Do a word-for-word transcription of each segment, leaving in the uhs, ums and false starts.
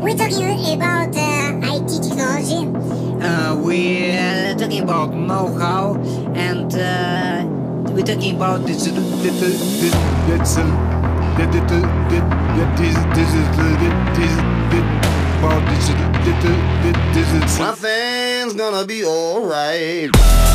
we're talking about uh, I T technology. Uh, we're talking about know-how, and uh, we're talking about digital, digital, digital, digital, about digital, digital. Nothing's gonna be alright.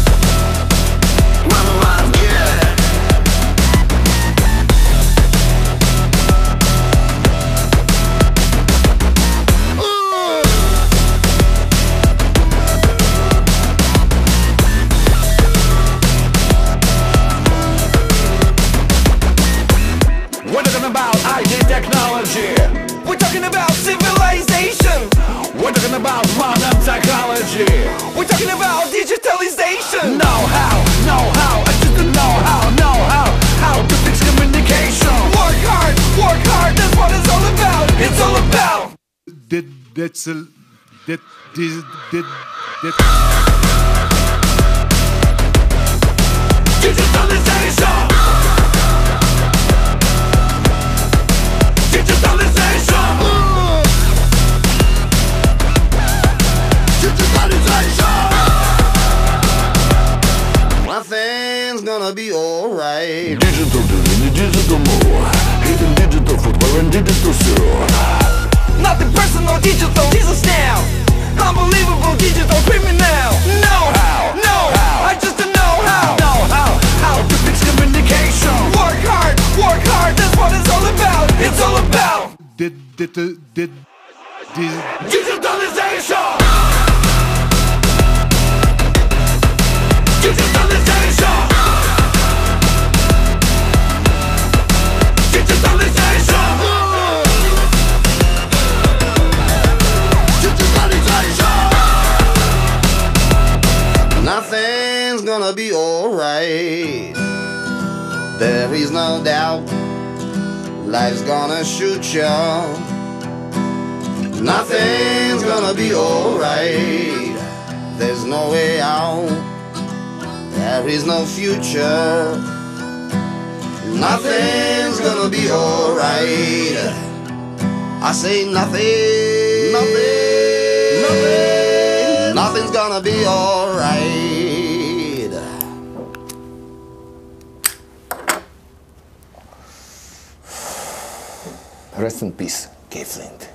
We're talking about I T technology. We're talking about civilization. We're talking about modern psychology. We're talking about digitalization. Know-how, know-how, I just don't know how, know-how, how to fix communication. Work hard, work hard, that's what it's all about. It's all about. Did that's a that did did that. Digitalization. Nothing's gonna be alright. Digital doing digital more. Hidden digital football and digital surf. Nothing personal, digital Jesus now. Unbelievable digital criminal. Know how, know how. I just don't know how. Know how, how to fix communication. Work hard, work hard. That's what it's all about. It's all about. Did did did did Digitalization. Digitalization. Digitalization. Digitalization. Nothing's gonna be alright. There is no doubt. Life's gonna shoot ya. Nothing's gonna be alright. There's no way out. There is no future. Nothing's gonna be alright. I say nothing. Nothing. Nothing. Nothing's gonna be alright. Rest in peace, K. Flint.